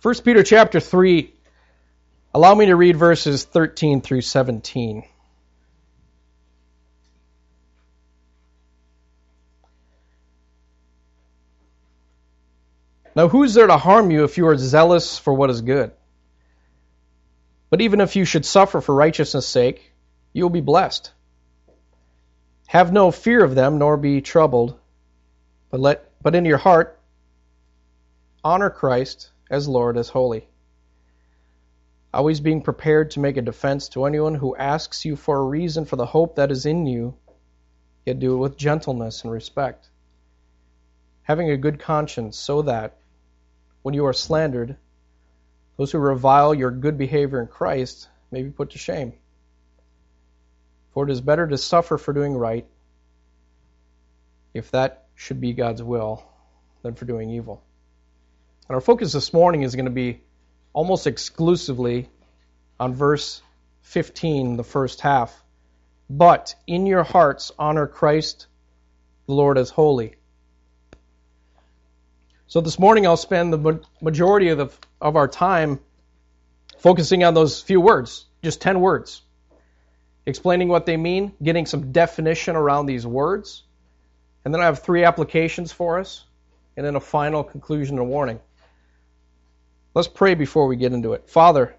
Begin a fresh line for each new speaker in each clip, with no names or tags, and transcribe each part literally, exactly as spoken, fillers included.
First Peter chapter three, allow me to read verses thirteen through seventeen. Now who is there to harm you if you are zealous for what is good? But even if you should suffer for righteousness' sake, you will be blessed. Have no fear of them, nor be troubled, but let but in your heart honor Christ as Lord, as holy, always being prepared to make a defense to anyone who asks you for a reason for the hope that is in you, yet do it with gentleness and respect, having a good conscience, so that when you are slandered, those who revile your good behavior in Christ may be put to shame. For it is better to suffer for doing right, if that should be God's will, than for doing evil. And our focus this morning is going to be almost exclusively on verse fifteen, the first half. But in your hearts honor Christ the Lord as holy. So this morning I'll spend the majority of, the, of our time focusing on those few words, just ten words, explaining what they mean, getting some definition around these words, and then I have three applications for us, and then a final conclusion and warning. Let's pray before we get into it. Father,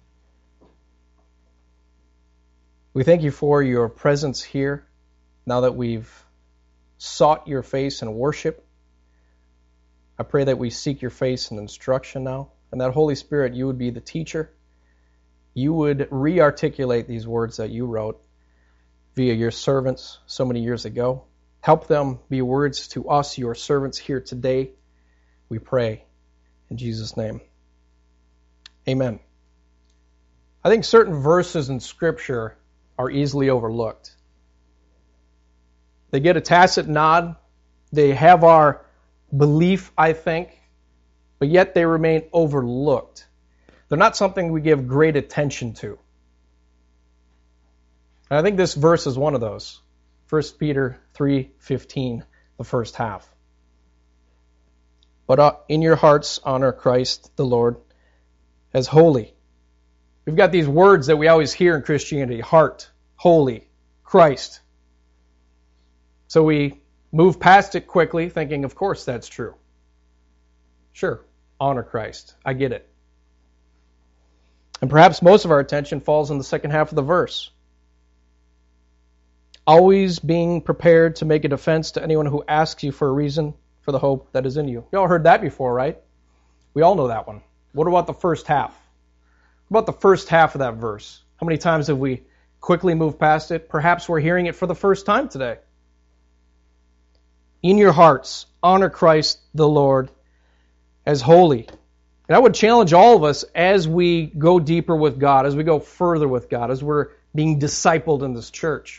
we thank you for your presence here now that we've sought your face in worship. I pray that we seek your face in instruction now, and that Holy Spirit, you would be the teacher. You would re-articulate these words that you wrote via your servants so many years ago. Help them be words to us, your servants here today, we pray in Jesus' name. Amen. I think certain verses in Scripture are easily overlooked. They get a tacit nod. They have our belief, I think, but yet they remain overlooked. They're not something we give great attention to. And I think this verse is one of those. First Peter three fifteen, the first half. But uh, in your hearts honor Christ the Lord as holy. We've got these words that we always hear in Christianity: heart, holy, Christ. So we move past it quickly, thinking, of course that's true. Sure, honor Christ. I get it. And perhaps most of our attention falls in the second half of the verse. Always being prepared to make a defense to anyone who asks you for a reason for the hope that is in you. You all heard that before, right? We all know that one. What about the first half? What about the first half of that verse? How many times have we quickly moved past it? Perhaps we're hearing it for the first time today. In your hearts, honor Christ the Lord as holy. And I would challenge all of us as we go deeper with God, as we go further with God, as we're being discipled in this church,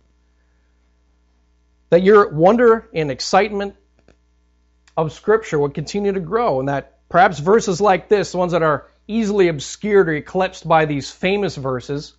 that your wonder and excitement of Scripture would continue to grow, and that perhaps verses like this, the ones that are easily obscured or eclipsed by these famous verses,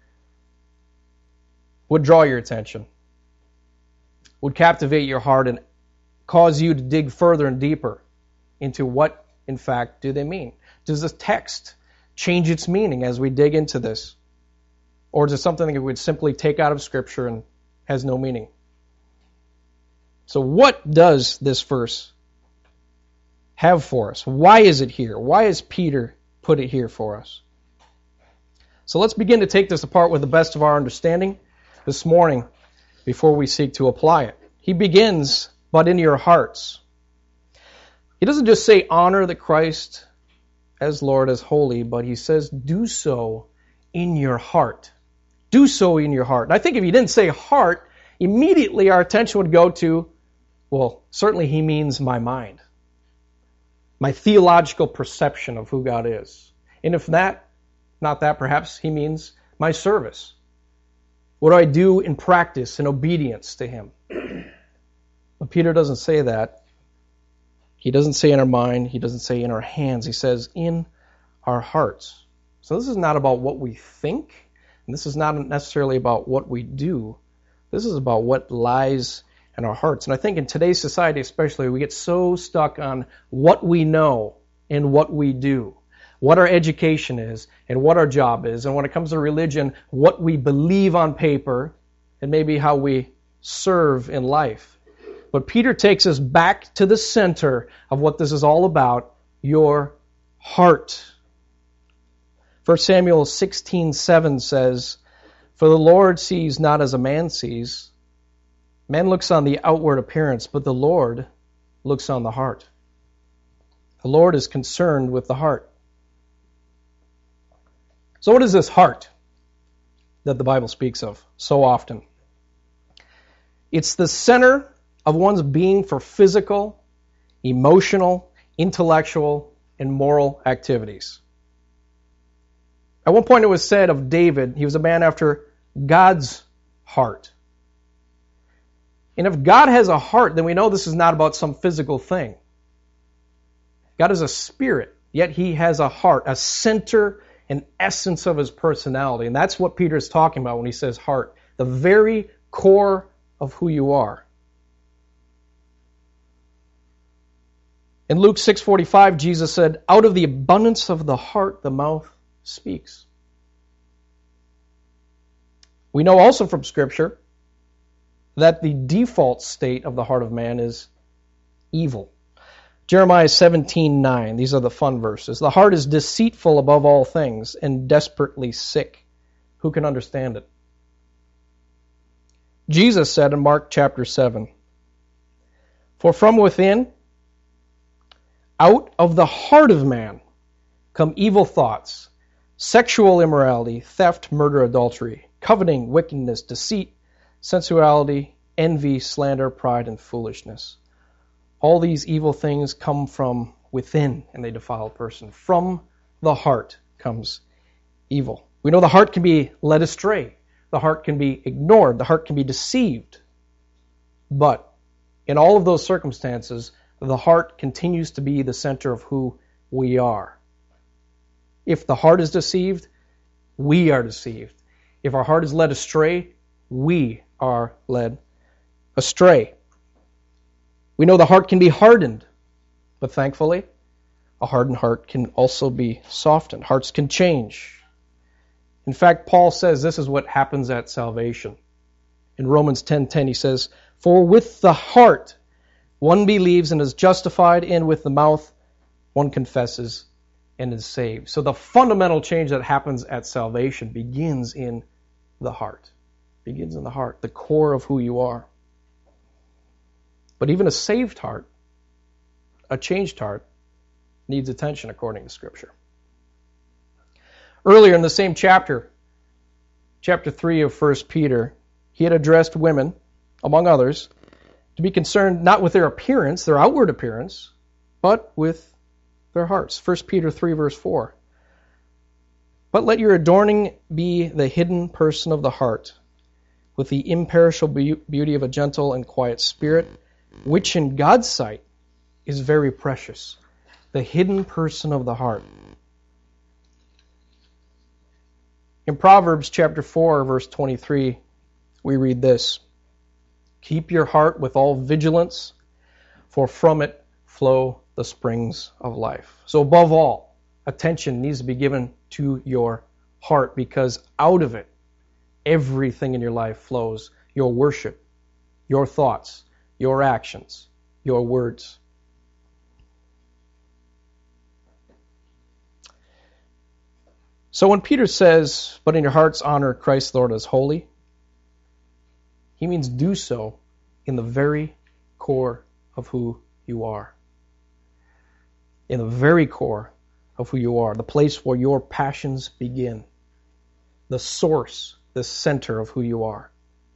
would draw your attention, would captivate your heart, and cause you to dig further and deeper into what, in fact, do they mean. Does this text change its meaning as we dig into this? Or is it something that we would simply take out of Scripture and has no meaning? So what does this verse have for us? Why is it here? Why has Peter put it here for us? So let's begin to take this apart with the best of our understanding this morning before we seek to apply it. He begins, but in your hearts. He doesn't just say honor the Christ as Lord, as holy, but he says do so in your heart. Do so in your heart. And I think if he didn't say heart, immediately our attention would go to, well, certainly he means my mind, my theological perception of who God is. And if that, not that, perhaps he means my service. What do I do in practice, in obedience to him? But Peter doesn't say that. He doesn't say in our mind. He doesn't say in our hands. He says in our hearts. So this is not about what we think, and this is not necessarily about what we do. This is about what lies in our hearts. And I think in today's society especially, we get so stuck on what we know in what we do, what our education is, and what our job is, and when it comes to religion, what we believe on paper, and maybe how we serve in life. But Peter takes us back to the center of what this is all about, your heart. First Samuel sixteen seven says, "For the Lord sees not as a man sees. Man looks on the outward appearance, but the Lord looks on the heart." The Lord is concerned with the heart. So what is this heart that the Bible speaks of so often? It's the center of one's being for physical, emotional, intellectual, and moral activities. At one point it was said of David, he was a man after God's heart. And if God has a heart, then we know this is not about some physical thing. God is a spirit, yet he has a heart, a center, an essence of his personality. And that's what Peter is talking about when he says heart, the very core of who you are. In Luke six forty-five, Jesus said, "Out of the abundance of the heart, the mouth speaks." We know also from Scripture that the default state of the heart of man is evil. Jeremiah seventeen nine, these are the fun verses. "The heart is deceitful above all things and desperately sick. Who can understand it?" Jesus said in Mark chapter seven, "For from within, out of the heart of man, come evil thoughts, sexual immorality, theft, murder, adultery, coveting, wickedness, deceit, sensuality, envy, slander, pride, and foolishness. All these evil things come from within, and they defile a person. From the heart comes evil." We know the heart can be led astray. The heart can be ignored. The heart can be deceived. But in all of those circumstances, the heart continues to be the center of who we are. If the heart is deceived, we are deceived. If our heart is led astray, we are led astray. We know the heart can be hardened, but thankfully, a hardened heart can also be softened. Hearts can change. In fact, Paul says this is what happens at salvation. In Romans ten ten, he says, "For with the heart one believes and is justified, and with the mouth one confesses and is saved." So the fundamental change that happens at salvation begins in the heart. Begins in the heart, the core of who you are. But even a saved heart, a changed heart, needs attention according to Scripture. Earlier in the same chapter, chapter three of First Peter, he had addressed women, among others, to be concerned not with their appearance, their outward appearance, but with their hearts. First Peter three, verse four. "But let your adorning be the hidden person of the heart, with the imperishable beauty of a gentle and quiet spirit, which in God's sight is very precious." The hidden person of the heart. In Proverbs chapter four, verse twenty-three, we read this, "Keep your heart with all vigilance, for from it flow the springs of life." So above all, attention needs to be given to your heart, because out of it, everything in your life flows. Your worship, your thoughts, your actions, your words. So when Peter says, "But in your hearts honor Christ the Lord as holy," he means do so in the very core of who you are. In the very core of who you are, the place where your passions begin, the source, the center of who you are.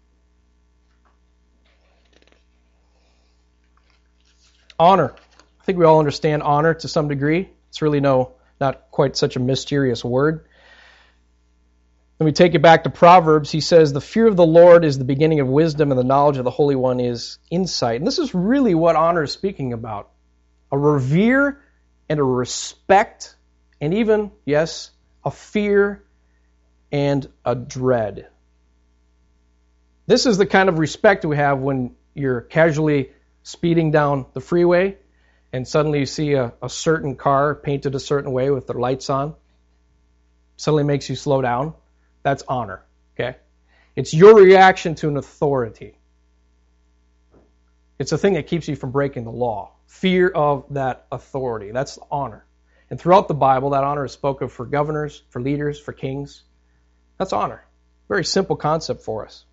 Honor. I think we all understand honor to some degree. It's really no, not quite such a mysterious word. When we take it back to Proverbs, he says, "The fear of the Lord is the beginning of wisdom, and the knowledge of the Holy One is insight." And this is really what honor is speaking about. A revere and a respect, and even, yes, a fear and a dread. This is the kind of respect we have when you're casually speeding down the freeway and suddenly you see a, a certain car painted a certain way with their lights on, suddenly makes you slow down. That's honor, okay? It's your reaction to an authority. It's a thing that keeps you from breaking the law. Fear of that authority. That's honor. And throughout the Bible, that honor is spoken for governors, for leaders, for kings. That's honor. Very simple concept for us.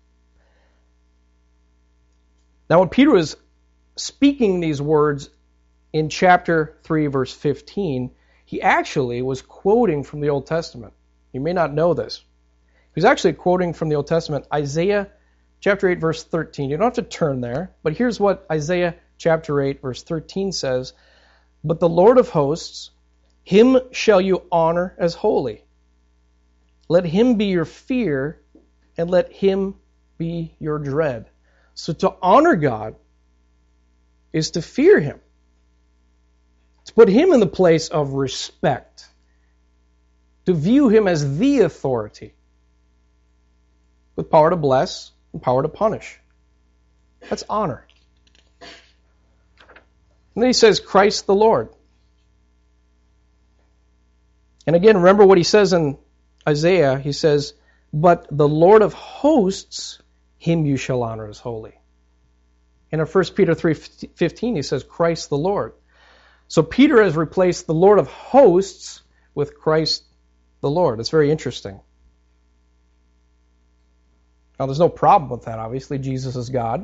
Now, when Peter was speaking these words in chapter three, verse fifteen, he actually was quoting from the Old Testament. You may not know this. He was actually quoting from the Old Testament, Isaiah chapter eight, verse thirteen. You don't have to turn there, but here's what Isaiah chapter eight, verse thirteen says. But the Lord of hosts, him shall you honor as holy. Let him be your fear, and let him be your dread. So to honor God is to fear him. To put him in the place of respect. To view him as the authority. With power to bless and power to punish. That's honor. And then he says, Christ the Lord. And again, remember what he says in Isaiah. He says, but the Lord of hosts, him you shall honor as holy. And in First Peter three fifteen, he says, Christ the Lord. So Peter has replaced the Lord of hosts with Christ the Lord. It's very interesting. Now, there's no problem with that, obviously. Jesus is God.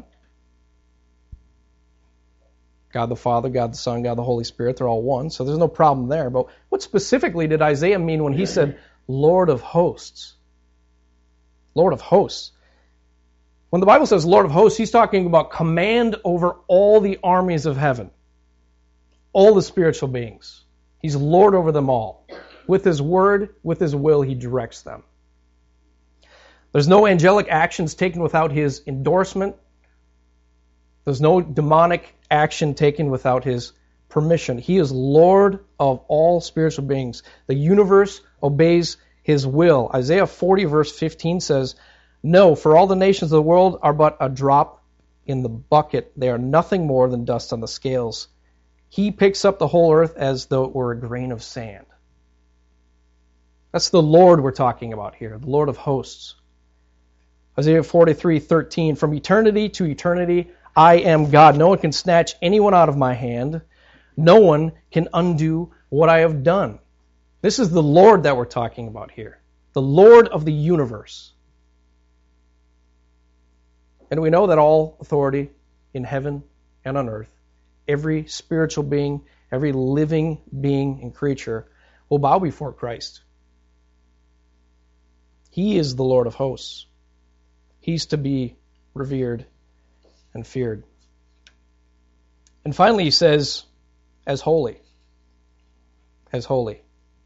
God the Father, God the Son, God the Holy Spirit, they're all one, so there's no problem there. But what specifically did Isaiah mean when he said, Lord of hosts? Lord of hosts. When the Bible says Lord of hosts, he's talking about command over all the armies of heaven. All the spiritual beings. He's Lord over them all. With his word, with his will, he directs them. There's no angelic actions taken without his endorsement. There's no demonic action taken without his permission. He is Lord of all spiritual beings. The universe obeys his will. Isaiah forty verse fifteen says, no, for all the nations of the world are but a drop in the bucket. They are nothing more than dust on the scales. He picks up the whole earth as though it were a grain of sand. That's the Lord we're talking about here, the Lord of hosts. Isaiah forty-three thirteen, from eternity to eternity, I am God. No one can snatch anyone out of my hand. No one can undo what I have done. This is the Lord that we're talking about here. The Lord of the universe. And we know that all authority in heaven and on earth, every spiritual being, every living being and creature will bow before Christ. He is the Lord of hosts. He's to be revered and feared. And finally he says, as holy. As holy.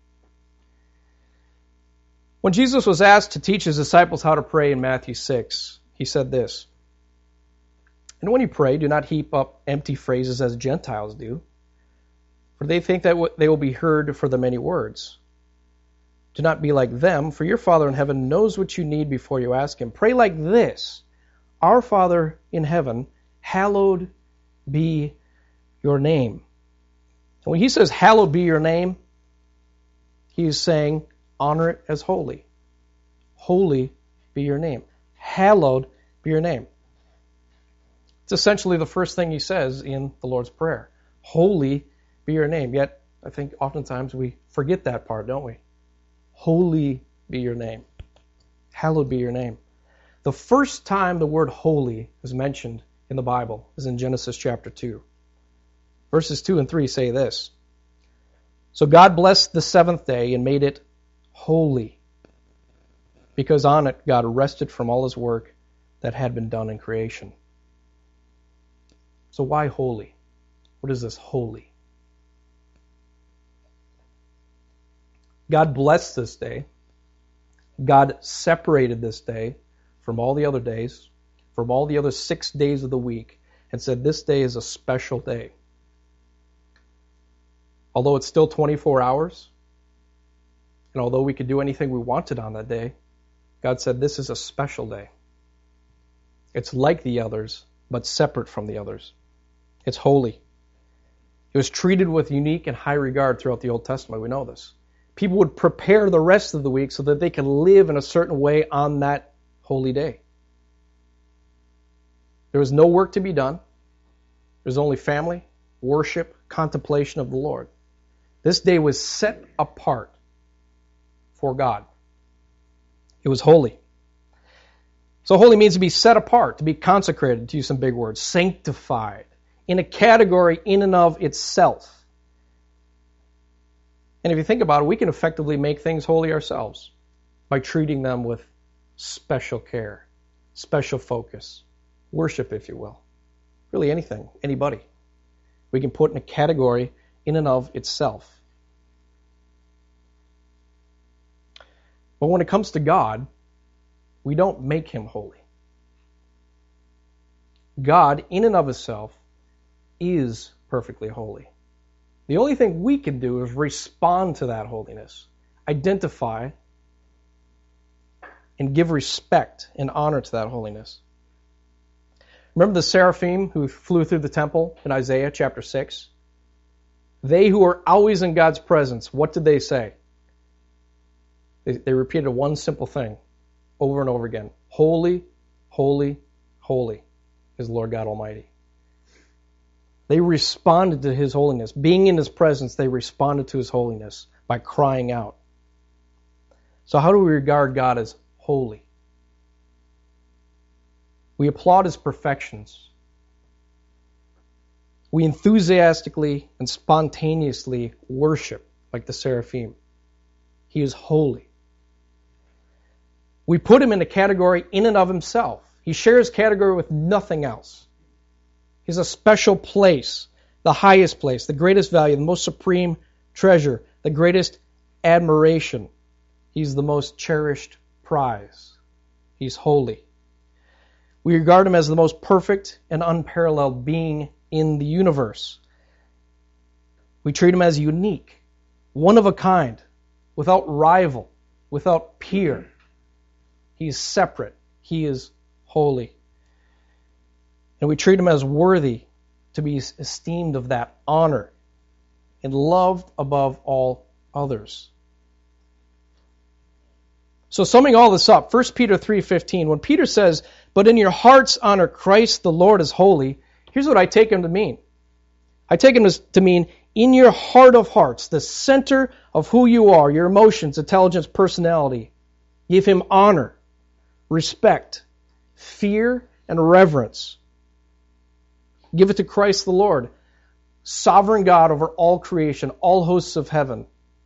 When Jesus was asked to teach his disciples how to pray in Matthew six, he said this, and when you pray, do not heap up empty phrases as Gentiles do, for they think that they will be heard for the many words. Do not be like them, for your Father in heaven knows what you need before you ask him. Pray like this, our Father in heaven, hallowed be your name. And when he says, hallowed be your name, he is saying, honor it as holy. Holy be your name. Hallowed be your name. It's essentially the first thing he says in the Lord's Prayer. Holy be your name. Yet, I think oftentimes we forget that part, don't we? Holy be your name. Hallowed be your name. The first time the word holy is mentioned in the Bible is in Genesis chapter two. Verses two and three say this. So God blessed the seventh day and made it holy, because on it God rested from all his work that had been done in creation. So why holy? What is this holy? God blessed this day. God separated this day from all the other days, from all the other six days of the week, and said this day is a special day. Although it's still twenty-four hours, and although we could do anything we wanted on that day, God said this is a special day. It's like the others, but separate from the others. It's holy. He was treated with unique and high regard throughout the Old Testament. We know this. People would prepare the rest of the week so that they could live in a certain way on that holy day. There was no work to be done. There was only family, worship, contemplation of the Lord. This day was set apart for God. It was holy. So holy means to be set apart, to be consecrated, to use some big words, sanctified, in a category in and of itself. And if you think about it, we can effectively make things holy ourselves by treating them with special care, special focus, worship, if you will. Really anything, anybody. We can put in a category in and of itself. But when it comes to God, we don't make him holy. God, in and of himself, is perfectly holy. The only thing we can do is respond to that holiness, identify, and give respect and honor to that holiness. Remember the seraphim who flew through the temple in Isaiah chapter six? They who are always in God's presence, what did they say? They, they repeated one simple thing over and over again. Holy, holy, holy is Lord God Almighty. They responded to his holiness. Being in his presence, they responded to his holiness by crying out. So how do we regard God as holy? We applaud his perfections. We enthusiastically and spontaneously worship like the seraphim. He is holy. We put him in a category in and of himself. He shares category with nothing else. He's a special place, the highest place, the greatest value, the most supreme treasure, the greatest admiration. He's the most cherished prize. He's holy. We regard him as the most perfect and unparalleled being in the universe. We treat him as unique, one of a kind, without rival, without peer. He is separate. He is holy. And we treat him as worthy to be esteemed of that honor and loved above all others. So summing all this up, First Peter three fifteen, when Peter says, "But in your hearts honor Christ the Lord as holy," here's what I take him to mean. I take him to mean in your heart of hearts, the center of who you are, your emotions, intelligence, personality, give him honor, respect, fear, and reverence. Give it to Christ the Lord, sovereign God over all creation, all hosts of heaven.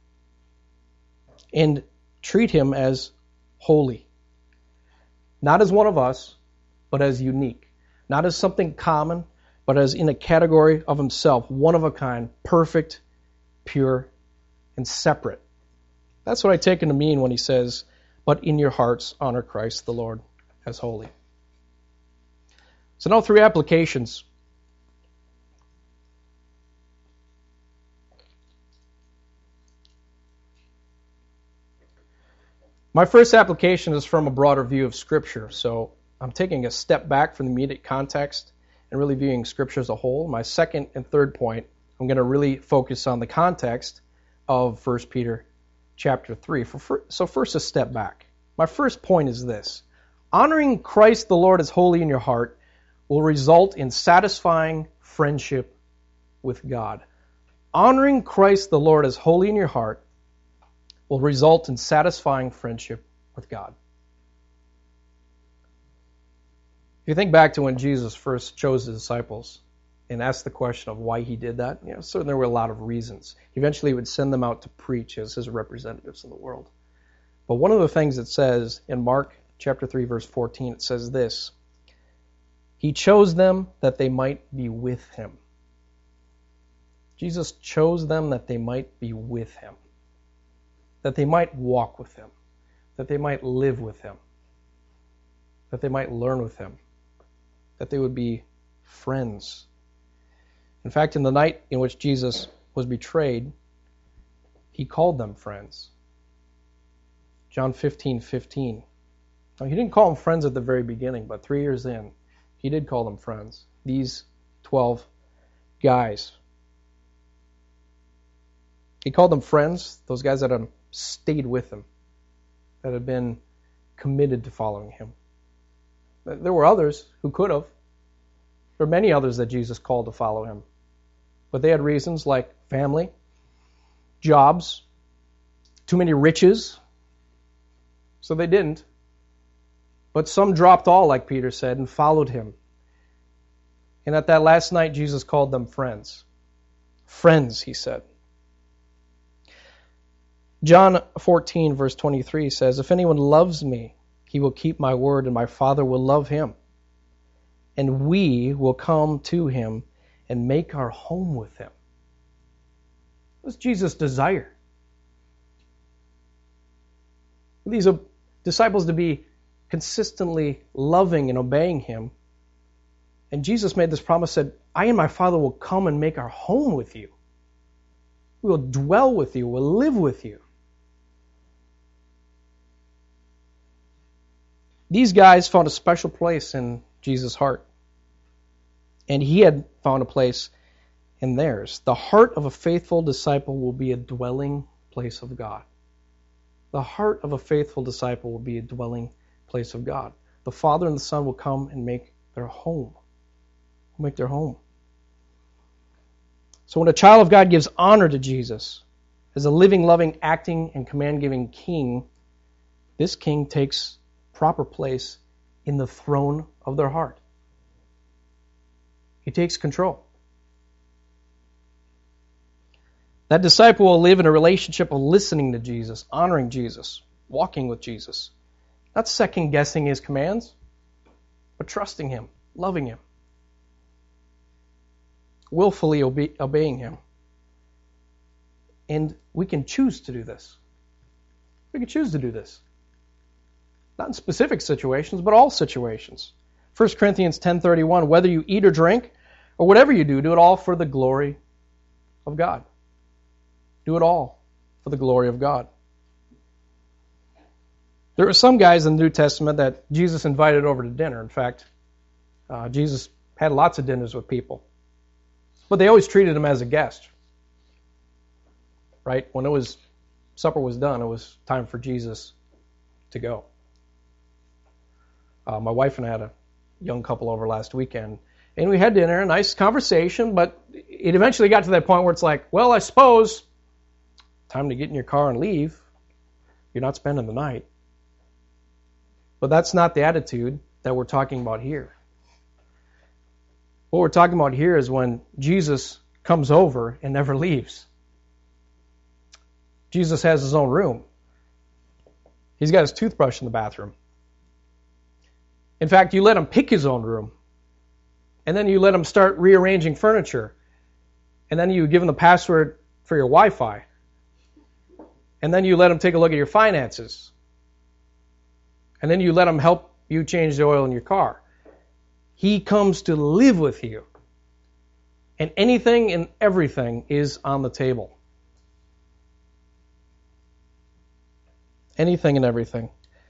And treat him as holy. Not as one of us, but as unique. Not as something common, but as in a category of himself, one of a kind, perfect, pure, and separate. That's what I take him to mean when he says, "But in your hearts honor Christ the Lord as holy." So now three applications. My first application is from a broader view of Scripture. So I'm taking a step back from the immediate context and really viewing Scripture as a whole. My second and third point, I'm going to really focus on the context of First Peter chapter three. So first, a step back. My first point is this. Honoring Christ the Lord as holy in your heart will result in satisfying friendship with God. Honoring Christ the Lord as holy in your heart will result in satisfying friendship with God. If you think back to when Jesus first chose his disciples and asked the question of why he did that, you know, certainly there were a lot of reasons. Eventually he would send them out to preach as his representatives in the world. But one of the things it says in Mark chapter three, verse fourteen, it says this: He chose them that they might be with him. Jesus chose them that they might be with him. That they might walk with him, that they might live with him, that they might learn with him, that they would be friends. In fact, in the night in which Jesus was betrayed, he called them friends. John fifteen fifteen. Now, he didn't call them friends at the very beginning, but three years in, he did call them friends. These twelve guys. He called them friends, those guys that had stayed with him, that had been committed to following him. There were others who could have. There were many others that Jesus called to follow him. But they had reasons like family, jobs, too many riches. So they didn't. But some dropped all, like Peter said, and followed him. And at that last night, Jesus called them friends. Friends, he said. John fourteen, verse twenty-three says, "If anyone loves me, he will keep my word, and my Father will love him. And we will come to him and make our home with him." That's Jesus' desire. These are disciples to be consistently loving and obeying him. And Jesus made this promise, said, "I and my Father will come and make our home with you. We will dwell with you. We'll live with you." These guys found a special place in Jesus' heart. And he had found a place in theirs. The heart of a faithful disciple will be a dwelling place of God. The heart of a faithful disciple will be a dwelling place of God. The Father and the Son will come and make their home. Make their home. So when a child of God gives honor to Jesus as a living, loving, acting, and command-giving king, this king takes proper place in the throne of their heart. He takes control. That disciple will live in a relationship of listening to Jesus, honoring Jesus, walking with Jesus. Not second-guessing his commands, but trusting him, loving him, willfully obe- obeying him. And we can choose to do this. We can choose to do this. Not in specific situations, but all situations. First Corinthians ten thirty-one, "Whether you eat or drink, or whatever you do, do it all for the glory of God." Do it all for the glory of God. There were some guys in the New Testament that Jesus invited over to dinner. In fact, uh, Jesus had lots of dinners with people. But they always treated him as a guest. Right? When it was supper was done, it was time for Jesus to go. Uh, my wife and I had a young couple over last weekend, and we had dinner, a nice conversation, but it eventually got to that point where it's like, well, I suppose time to get in your car and leave. You're not spending the night. But that's not the attitude that we're talking about here. What we're talking about here is when Jesus comes over and never leaves. Jesus has his own room. He's got his toothbrush in the bathroom. In fact, you let him pick his own room. And then you let him start rearranging furniture. And then you give him the password for your Wi-Fi. And then you let him take a look at your finances. And then you let him help you change the oil in your car. He comes to live with you. And anything and everything is on the table. Anything and everything.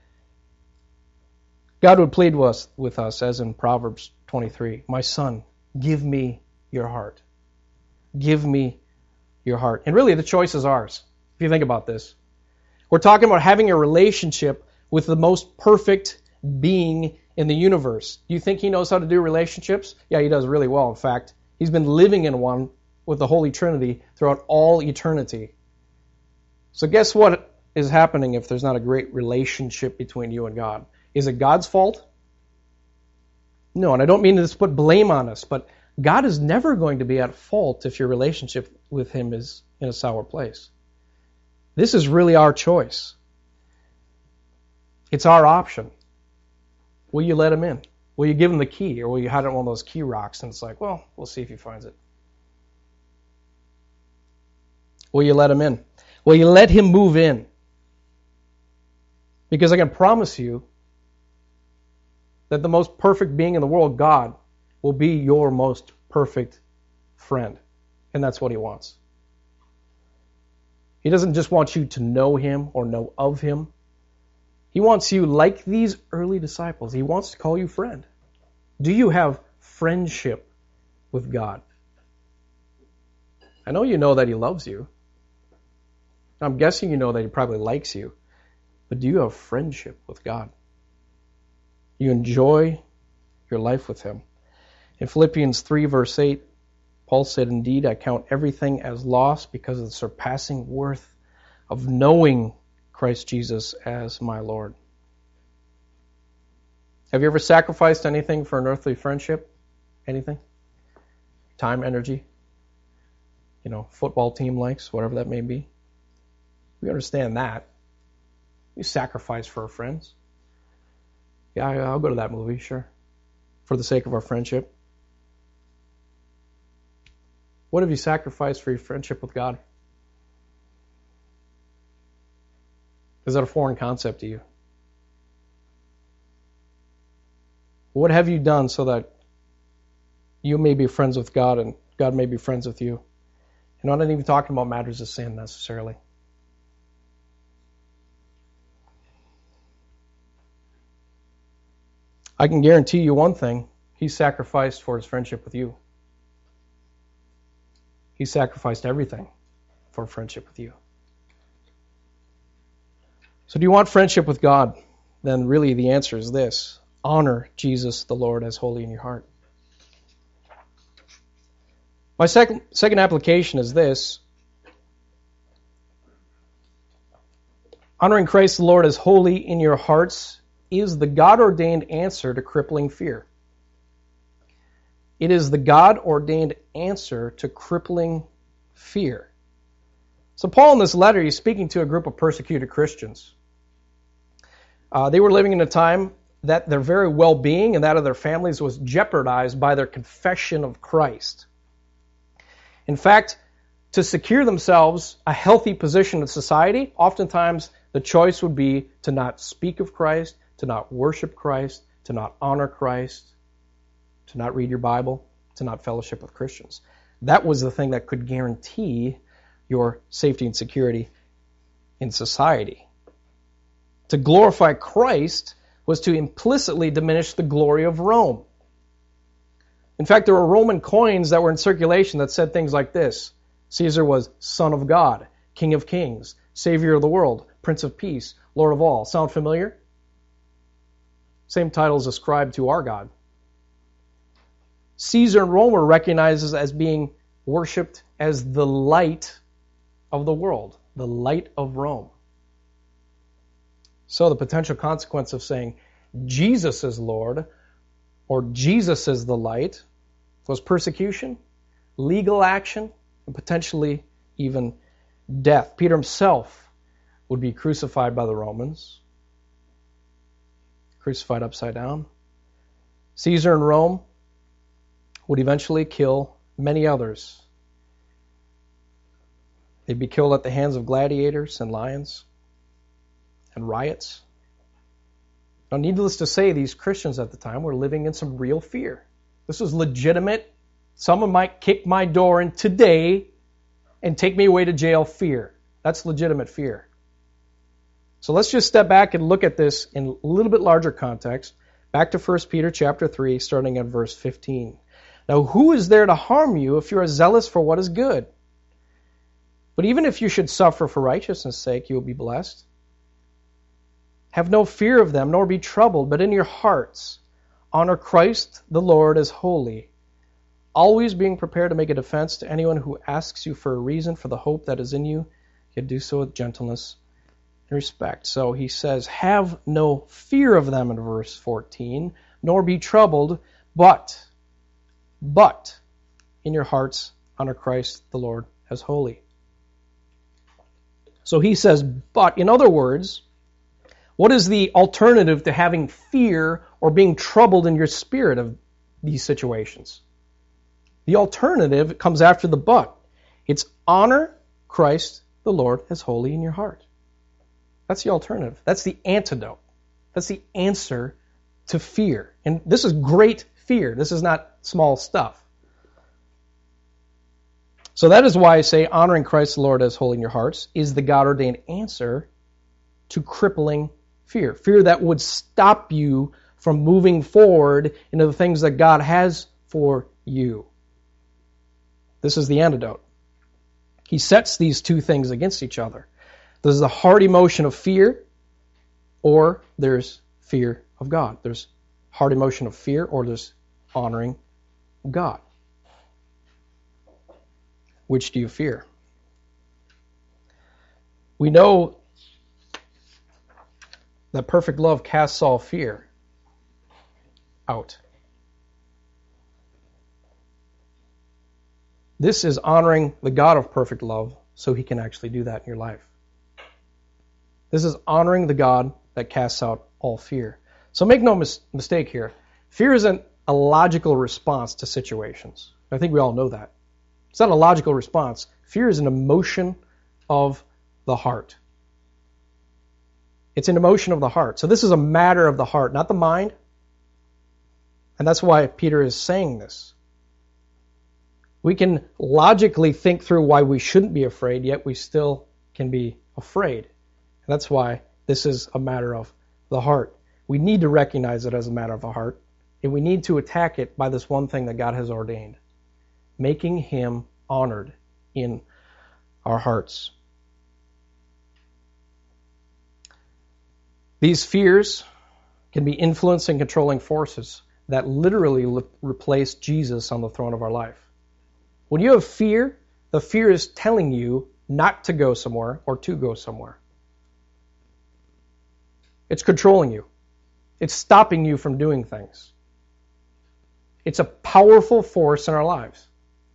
God would plead with us, with us, as in Proverbs twenty-three, "My son, give me your heart. Give me your heart." And really, the choice is ours, if you think about this. We're talking about having a relationship with the most perfect being in the universe. Do you think he knows how to do relationships? Yeah, he does really well. In fact, he's been living in one with the Holy Trinity throughout all eternity. So guess what is happening if there's not a great relationship between you and God? Is it God's fault? No, and I don't mean to put blame on us, but God is never going to be at fault if your relationship with him is in a sour place. This is really our choice. It's our option. Will you let him in? Will you give him the key? Or will you hide it on one of those key rocks and it's like, well, we'll see if he finds it. Will you let him in? Will you let him move in? Because I can promise you that the most perfect being in the world, God, will be your most perfect friend. And that's what he wants. He doesn't just want you to know him or know of him. He wants you, like these early disciples, he wants to call you friend. Do you have friendship with God? I know you know that he loves you. I'm guessing you know that he probably likes you, but do you have friendship with God? You enjoy your life with him. In Philippians three, verse eight, Paul said, "Indeed, I count everything as loss because of the surpassing worth of knowing Christ Jesus as my Lord." Have you ever sacrificed anything for an earthly friendship? Anything? Time, energy? You know, football team likes, whatever that may be. We understand that. We sacrifice for our friends. Yeah, I'll go to that movie, sure. For the sake of our friendship. What have you sacrificed for your friendship with God? Is that a foreign concept to you? What have you done so that you may be friends with God and God may be friends with you? And I'm not even talking about matters of sin necessarily. I can guarantee you one thing. He sacrificed for his friendship with you. He sacrificed everything for friendship with you. So do you want friendship with God? Then really the answer is this. Honor Jesus the Lord as holy in your heart. My second, second application is this. Honoring Christ the Lord as holy in your hearts is the God-ordained answer to crippling fear. It is the God-ordained answer to crippling fear. So Paul in this letter, he's speaking to a group of persecuted Christians. Uh, they were living in a time that their very well-being and that of their families was jeopardized by their confession of Christ. In fact, to secure themselves a healthy position in society, oftentimes the choice would be to not speak of Christ, to not worship Christ, to not honor Christ, to not read your Bible, to not fellowship with Christians. That was the thing that could guarantee your safety and security in society. To glorify Christ was to implicitly diminish the glory of Rome. In fact, there were Roman coins that were in circulation that said things like this. Caesar was Son of God, King of Kings, Savior of the world, Prince of Peace, Lord of all. Sound familiar? Same titles ascribed to our God. Caesar in Rome were recognized as being worshipped as the light of the world, the light of Rome. So the potential consequence of saying Jesus is Lord or Jesus is the light was persecution, legal action, and potentially even death. Peter himself would be crucified by the Romans, crucified upside down. Caesar in Rome would eventually kill many others. They'd be killed at the hands of gladiators and lions and riots. Now, needless to say, these Christians at the time were living in some real fear. This was legitimate. Someone might kick my door in today and take me away to jail fear. That's legitimate fear. So let's just step back and look at this in a little bit larger context. Back to First Peter chapter three, starting at verse fifteen. Now, who is there to harm you if you are zealous for what is good? But even if you should suffer for righteousness' sake, you will be blessed. Have no fear of them, nor be troubled, but in your hearts honor Christ the Lord as holy, always being prepared to make a defense to anyone who asks you for a reason for the hope that is in you, yet do so with gentleness and respect. So he says, have no fear of them in verse fourteen, nor be troubled, but, but, in your hearts honor Christ the Lord as holy. So he says, but, in other words, what is the alternative to having fear or being troubled in your spirit of these situations? The alternative comes after the but. It's honor Christ the Lord as holy in your heart. That's the alternative. That's the antidote. That's the answer to fear. And this is great fear. This is not small stuff. So that is why I say honoring Christ the Lord as holy in your hearts is the God-ordained answer to crippling fear. Fear that would stop you from moving forward into the things that God has for you. This is the antidote. He sets these two things against each other. There's the heart emotion of fear, or there's fear of God. There's heart emotion of fear, or there's honoring God. Which do you fear? We know that perfect love casts all fear out. This is honoring the God of perfect love so He can actually do that in your life. This is honoring the God that casts out all fear. So make no mis- mistake here. Fear isn't a logical response to situations. I think we all know that. It's not a logical response. Fear is an emotion of the heart. It's an emotion of the heart. So this is a matter of the heart, not the mind. And that's why Peter is saying this. We can logically think through why we shouldn't be afraid, yet we still can be afraid. And that's why this is a matter of the heart. We need to recognize it as a matter of the heart, and we need to attack it by this one thing that God has ordained, making Him honored in our hearts. These fears can be influencing, controlling forces that literally le- replace Jesus on the throne of our life. When you have fear, the fear is telling you not to go somewhere or to go somewhere. It's controlling you. It's stopping you from doing things. It's a powerful force in our lives.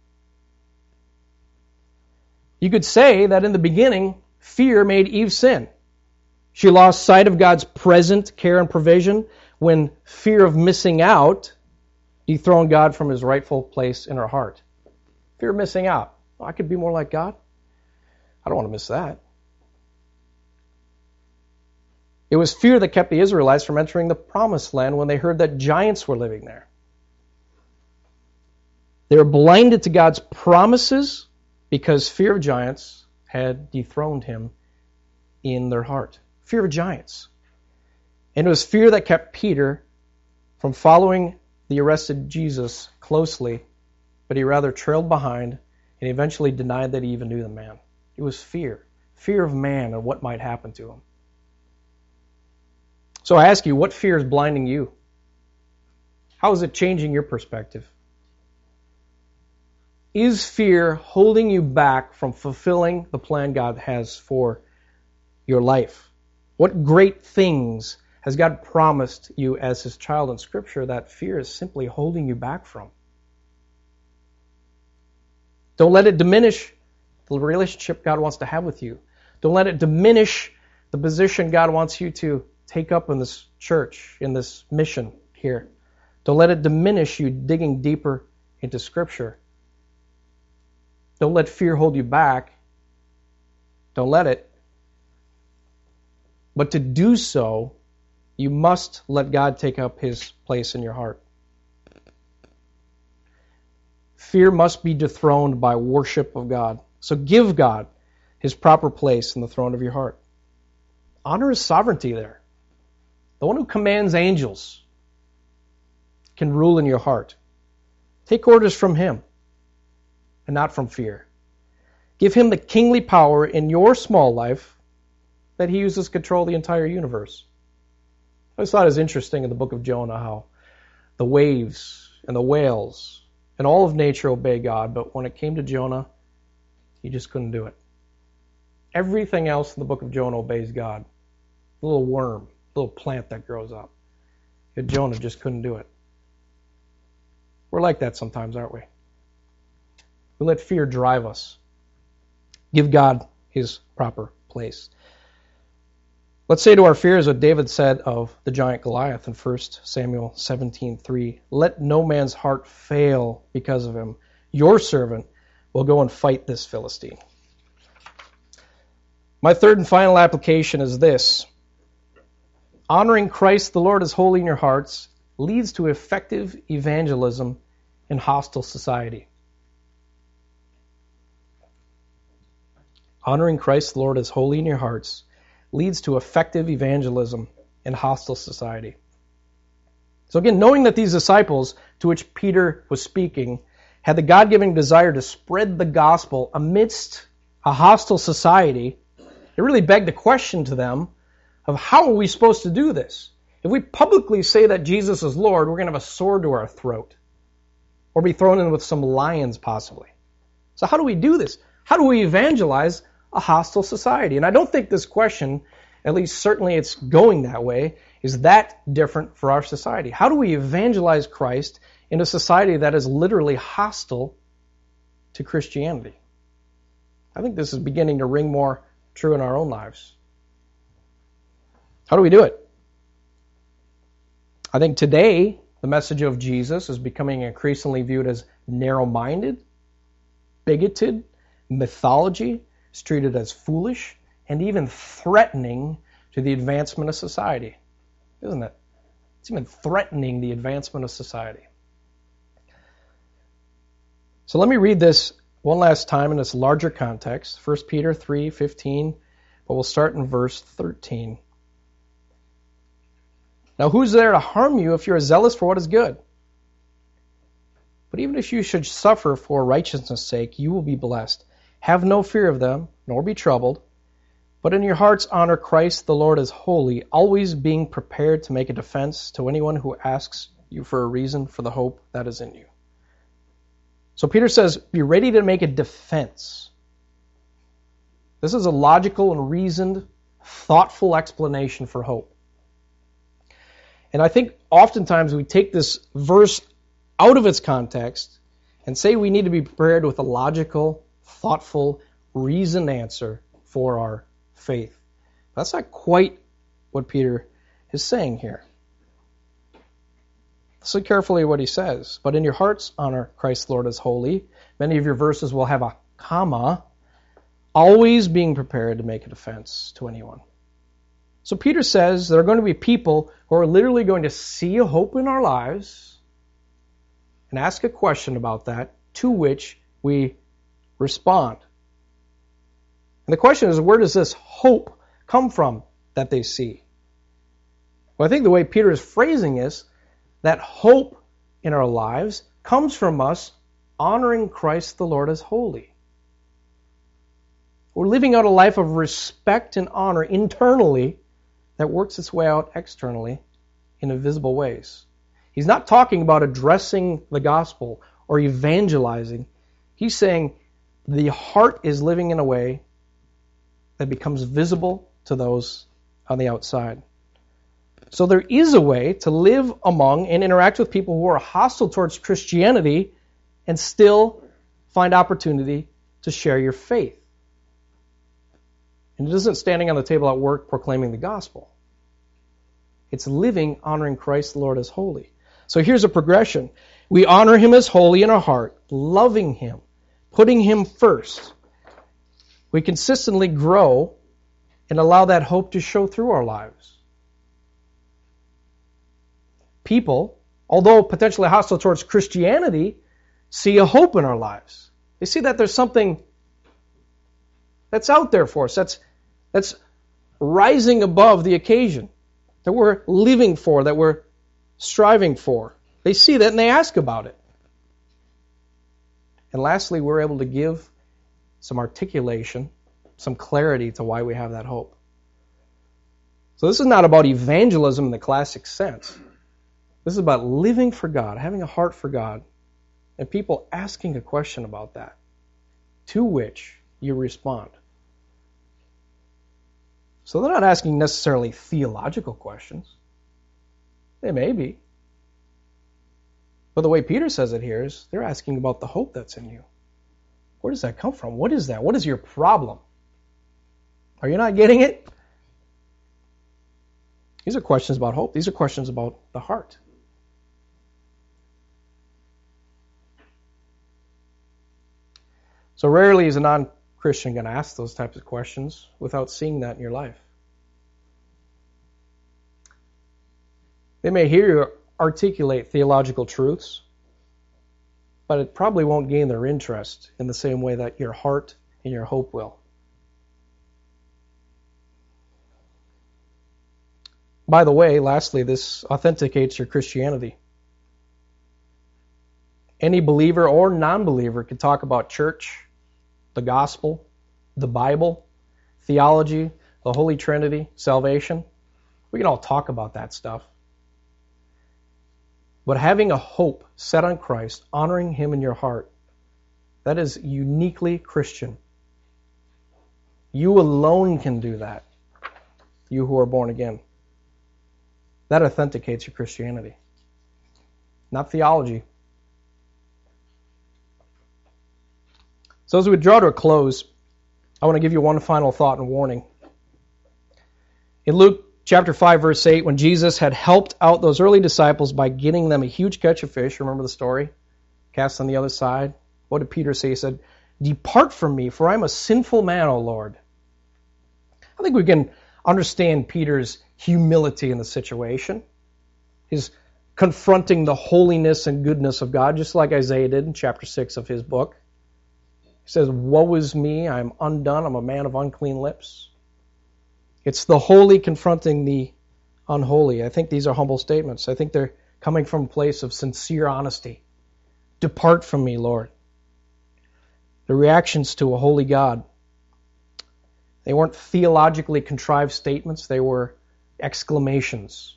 You could say that in the beginning, fear made Eve sin. She lost sight of God's present care and provision when fear of missing out dethroned God from His rightful place in her heart. Fear of missing out. Oh, I could be more like God. I don't want to miss that. It was fear that kept the Israelites from entering the promised land when they heard that giants were living there. They were blinded to God's promises because fear of giants had dethroned Him in their heart. Fear of giants. And it was fear that kept Peter from following the arrested Jesus closely, but he rather trailed behind and eventually denied that he even knew the man. It was fear. Fear of man and what might happen to him. So I ask you, what fear is blinding you? How is it changing your perspective? Is fear holding you back from fulfilling the plan God has for your life? What great things has God promised you as His child in Scripture that fear is simply holding you back from? Don't let it diminish the relationship God wants to have with you. Don't let it diminish the position God wants you to take up in this church, in this mission here. Don't let it diminish you digging deeper into Scripture. Don't let fear hold you back. Don't let it. But to do so, you must let God take up His place in your heart. Fear must be dethroned by worship of God. So give God His proper place in the throne of your heart. Honor His sovereignty there. The one who commands angels can rule in your heart. Take orders from Him and not from fear. Give Him the kingly power in your small life that He uses to control the entire universe. I just thought it was interesting in the book of Jonah how the waves and the whales and all of nature obey God, but when it came to Jonah, he just couldn't do it. Everything else in the book of Jonah obeys God. A little worm, a little plant that grows up. Yet Jonah just couldn't do it. We're like that sometimes, aren't we? We let fear drive us. Give God His proper place. Let's say to our fears what David said of the giant Goliath in First Samuel seventeen three. Let no man's heart fail because of him. Your servant will go and fight this Philistine. My third and final application is this. Honoring Christ the Lord as holy in your hearts leads to effective evangelism in hostile society. Honoring Christ the Lord as holy in your hearts leads to effective evangelism in hostile society. So again, knowing that these disciples to which Peter was speaking had the God-given desire to spread the gospel amidst a hostile society, It really begged the question to them of how are we supposed to do this? If we publicly say that Jesus is Lord, we're going to have a sword to our throat or be thrown in with some lions possibly. So how do we do this? How do we evangelize a hostile society? And I don't think this question, at least certainly it's going that way, is that different for our society. How do we evangelize Christ in a society that is literally hostile to Christianity? I think this is beginning to ring more true in our own lives. How do we do it? I think today the message of Jesus is becoming increasingly viewed as narrow-minded, bigoted, mythology. It's treated as foolish and even threatening to the advancement of society, isn't it? It's even threatening the advancement of society. So let me read this one last time in this larger context, First Peter three fifteen, but we'll start in verse thirteen. Now who's there to harm you if you're zealous for what is good? But even if you should suffer for righteousness' sake, you will be blessed. Have no fear of them, nor be troubled, but in your hearts honor Christ the Lord as holy, always being prepared to make a defense to anyone who asks you for a reason for the hope that is in you. So Peter says, be ready to make a defense. This is a logical and reasoned, thoughtful explanation for hope. And I think oftentimes we take this verse out of its context and say we need to be prepared with a logical, thoughtful, reasoned answer for our faith. That's not quite what Peter is saying here. Listen carefully what he says. But in your hearts honor Christ the Lord as holy. Many of your verses will have a comma, always being prepared to make a defense to anyone. So Peter says there are going to be people who are literally going to see a hope in our lives and ask a question about that, to which we respond. And the question is, where does this hope come from that they see? Well, I think the way Peter is phrasing is that hope in our lives comes from us honoring Christ the Lord as holy. We're living out a life of respect and honor internally that works its way out externally in invisible ways. He's not talking about addressing the gospel or evangelizing. He's saying the heart is living in a way that becomes visible to those on the outside. So there is a way to live among and interact with people who are hostile towards Christianity and still find opportunity to share your faith. And it isn't standing on the table at work proclaiming the gospel. It's living honoring Christ the Lord as holy. So here's a progression. We honor Him as holy in our heart, loving Him, putting Him first. We consistently grow and allow that hope to show through our lives. People, although potentially hostile towards Christianity, see a hope in our lives. They see that there's something that's out there for us, that's, that's rising above the occasion, that we're living for, that we're striving for. They see that and they ask about it. And lastly, we're able to give some articulation, some clarity to why we have that hope. So this is not about evangelism in the classic sense. This is about living for God, having a heart for God, and people asking a question about that, to which you respond. So they're not asking necessarily theological questions. They may be. But the way Peter says it here is they're asking about the hope that's in you. Where does that come from? What is that? What is your problem? Are you not getting it? These are questions about hope. These are questions about the heart. So rarely is a non-Christian going to ask those types of questions without seeing that in your life. They may hear you articulate theological truths, but it probably won't gain their interest in the same way that your heart and your hope will. By the way, lastly, this authenticates your Christianity. Any believer or non-believer can talk about church, the gospel, the Bible, theology, the Holy Trinity, salvation. We can all talk about that stuff. But having a hope set on Christ, honoring Him in your heart, that is uniquely Christian. You alone can do that, you who are born again. That authenticates your Christianity, not theology. So as we draw to a close, I want to give you one final thought and warning. In Luke chapter five, verse eight, when Jesus had helped out those early disciples by getting them a huge catch of fish, remember the story? Cast on the other side. What did Peter say? He said, "Depart from me, for I am a sinful man, O Lord." I think we can understand Peter's humility in the situation. His confronting the holiness and goodness of God, just like Isaiah did in chapter six of his book. He says, "Woe is me, I am undone, I'm a man of unclean lips." It's the holy confronting the unholy. I think these are humble statements. I think they're coming from a place of sincere honesty. Depart from me, Lord. The reactions to a holy God, they weren't theologically contrived statements, they were exclamations.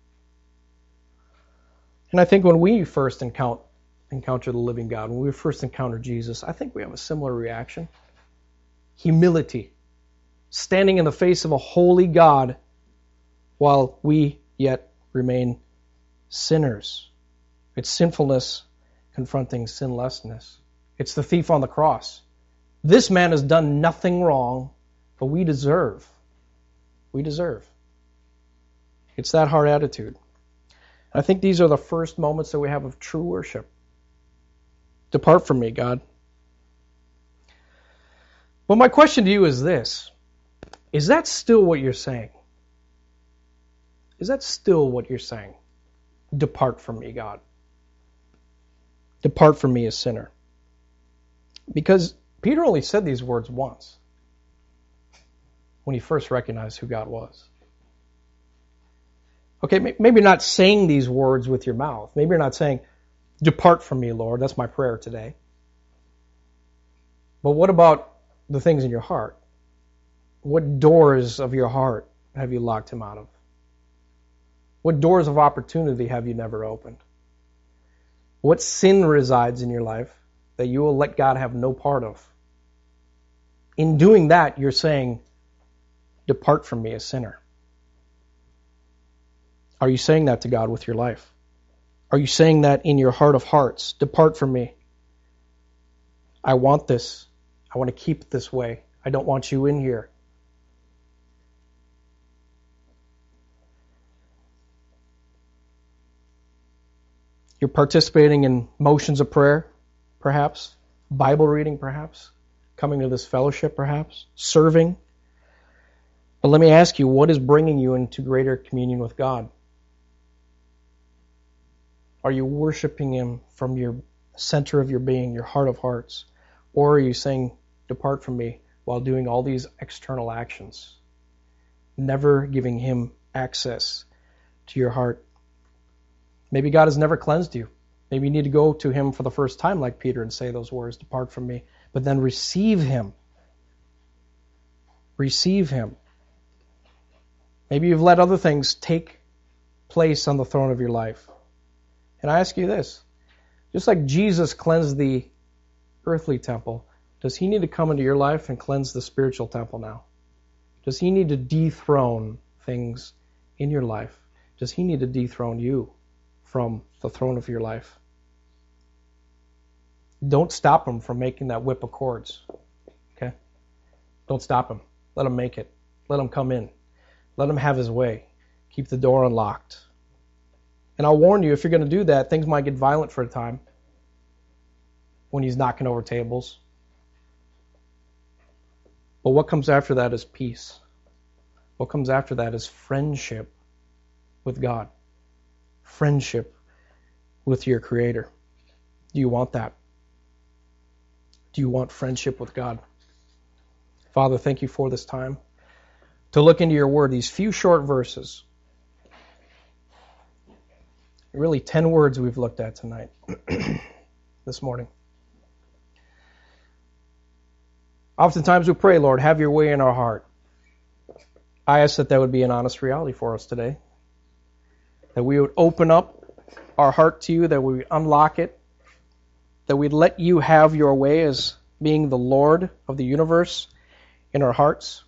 And I think when we first encounter, encounter the living God, when we first encounter Jesus, I think we have a similar reaction. Humility. Standing in the face of a holy God while we yet remain sinners. It's sinfulness confronting sinlessness. It's the thief on the cross. This man has done nothing wrong, but we deserve. We deserve. It's that hard attitude. I think these are the first moments that we have of true worship. Depart from me, God. Well, my question to you is this. Is that still what you're saying? Is that still what you're saying? Depart from me, God. Depart from me, a sinner. Because Peter only said these words once, when he first recognized who God was. Okay, maybe you're not saying these words with your mouth. Maybe you're not saying, "Depart from me, Lord." That's my prayer today. But what about the things in your heart? What doors of your heart have you locked him out of? What doors of opportunity have you never opened? What sin resides in your life that you will let God have no part of? In doing that, you're saying, "Depart from me, a sinner." Are you saying that to God with your life? Are you saying that in your heart of hearts? Depart from me. I want this. I want to keep it this way. I don't want you in here. You're participating in motions of prayer, perhaps. Bible reading, perhaps. Coming to this fellowship, perhaps. Serving. But let me ask you, what is bringing you into greater communion with God? Are you worshiping Him from your center of your being, your heart of hearts? Or are you saying, "Depart from me," while doing all these external actions, never giving Him access to your heart? Maybe God has never cleansed you. Maybe you need to go to Him for the first time like Peter and say those words, "Depart from me," but then receive Him. Receive Him. Maybe you've let other things take place on the throne of your life. And I ask you this, just like Jesus cleansed the earthly temple, does He need to come into your life and cleanse the spiritual temple now? Does He need to dethrone things in your life? Does He need to dethrone you from the throne of your life? Don't stop Him from making that whip of cords. Okay? Don't stop Him. Let Him make it. Let Him come in. Let Him have His way. Keep the door unlocked. And I'll warn you, if you're going to do that, things might get violent for a time when He's knocking over tables. But what comes after that is peace. What comes after that is friendship with God. Friendship with your Creator. Do you want that? Do you want friendship with God? Father, thank you for this time to look into your word, these few short verses. Really ten words we've looked at tonight, this morning. Oftentimes we pray, Lord, have your way in our heart. I ask that that would be an honest reality for us today. That we would open up our heart to you, that we would unlock it, that we'd let you have your way as being the Lord of the universe in our hearts.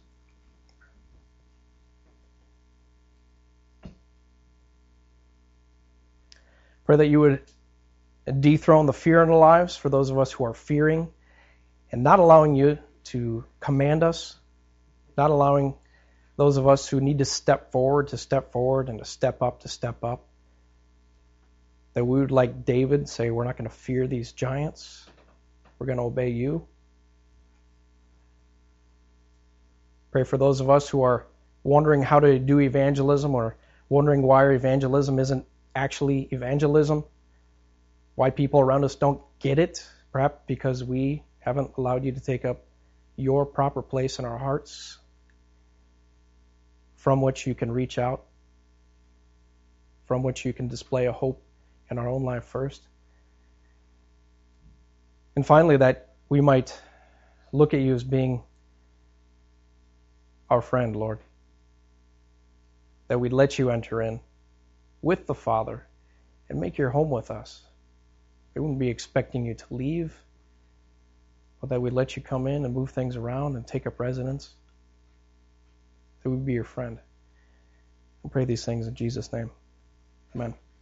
Pray that you would dethrone the fear in our lives for those of us who are fearing and not allowing you to command us, not allowing those of us who need to step forward to step forward and to step up to step up. That we would, like David, say we're not going to fear these giants. We're going to obey you. Pray for those of us who are wondering how to do evangelism or wondering why evangelism isn't actually evangelism, why people around us don't get it, perhaps because we haven't allowed you to take up your proper place in our hearts from which you can reach out, from which you can display a hope in our own life first. And finally, that we might look at you as being our friend, Lord. That we'd let you enter in with the Father and make your home with us. We wouldn't be expecting you to leave, but that we'd let you come in and move things around and take up residence. That we'd be your friend. I pray these things in Jesus' name. Amen.